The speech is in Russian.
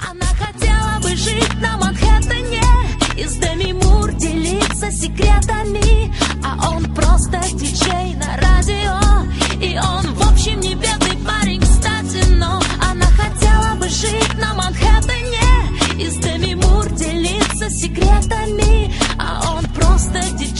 Она хотела бы жить на Манхэттене и с Деми Мур делиться секретами, а он просто диджей на радио. И он, в общем, не бедный парень, кстати, но она хотела бы жить на Манхэттене и с Деми Мур делиться секретами, а он просто диджей